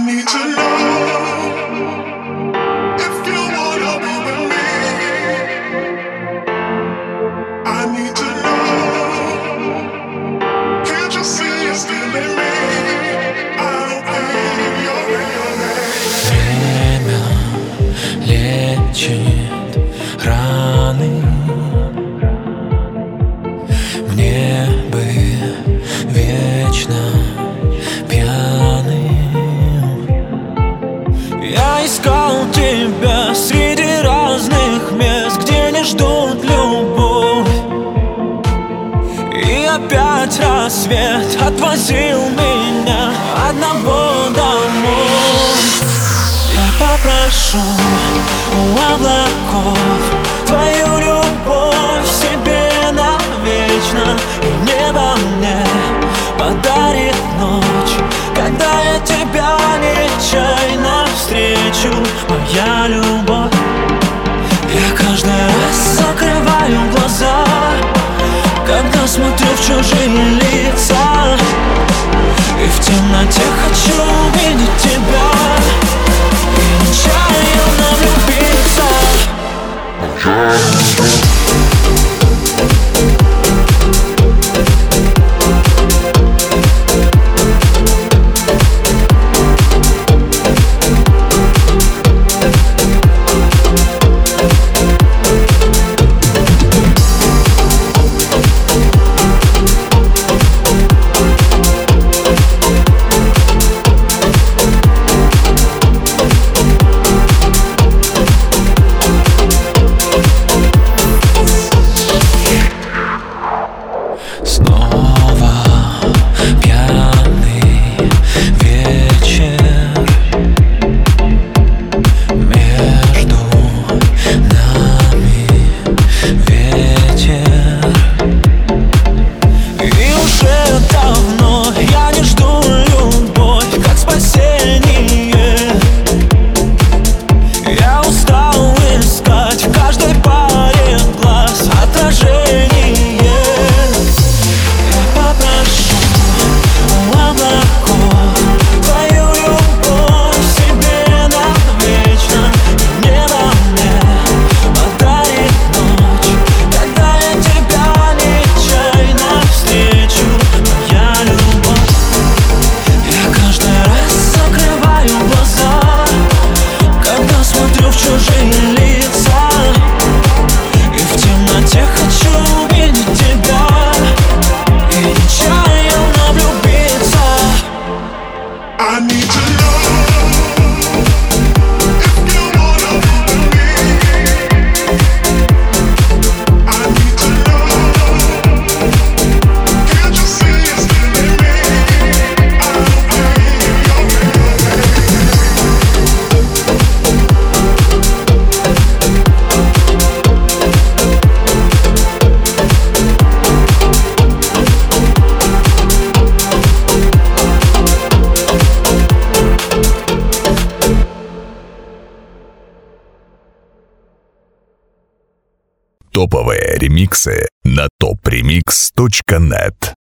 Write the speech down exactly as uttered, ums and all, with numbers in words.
need to know if you wanna be with me. I need to know, can't you see it's still in me? I don't think you're real. Время лечит раны. Мне бы вечно пьяным. Я искал тебя среди разных мест, где не ждут любовь. И опять рассвет отвозил меня одного домой. Я попрошу у облаков твою любовь себе навечно, и небо мне подарит ночь, когда я тебя нечаянно встречу, моя любовь. Я каждый раз закрываю глаза, когда смотрю в чужие лица, и в темноте хочу увидеть тебя и нечаянно влюбиться. Топовые ремиксы на топ ремикс точка нет.